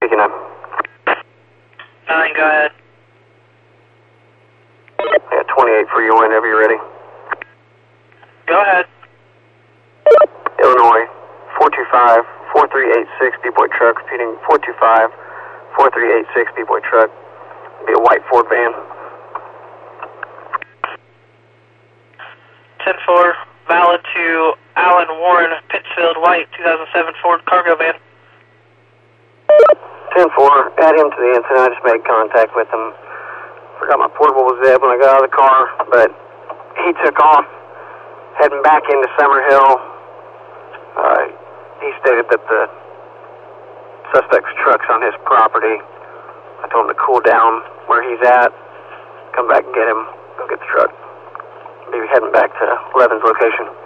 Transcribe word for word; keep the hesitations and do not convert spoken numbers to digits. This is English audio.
Picking up. Nine, go ahead. Yeah, twenty-eight for you whenever you're ready. Go ahead. Illinois, four two five, four three eight six, B-Boy truck, repeating four two five, four three eight six, B-Boy truck. Be a white Ford van. ten four, valid to Alan Warren, Pittsfield, white, two thousand seven Ford cargo van. ten four, add him to the incident. I just made contact with him. Forgot my portable was there when I got out of the car, but he took off, heading back into Summerhill. Uh, he stated that the suspect's truck's on his property. I told him to cool down where he's at, come back and get him, go get the truck. Maybe heading back to Levin's location.